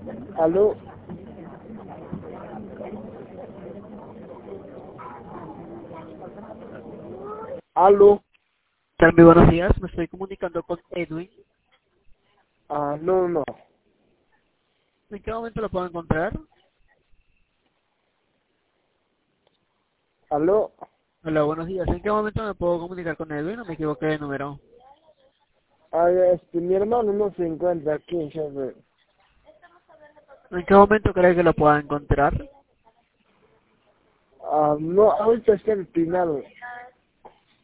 Aló, aló, Muy buenos días, me estoy comunicando con Edwin. no, ¿En qué momento lo puedo encontrar? aló, Hola, buenos días. ¿En qué momento me puedo comunicar con Edwin? No me equivoqué de número. mi hermano no se encuentra aquí, jefe. ¿En qué momento cree que lo pueda encontrar? No, ahorita está empinado.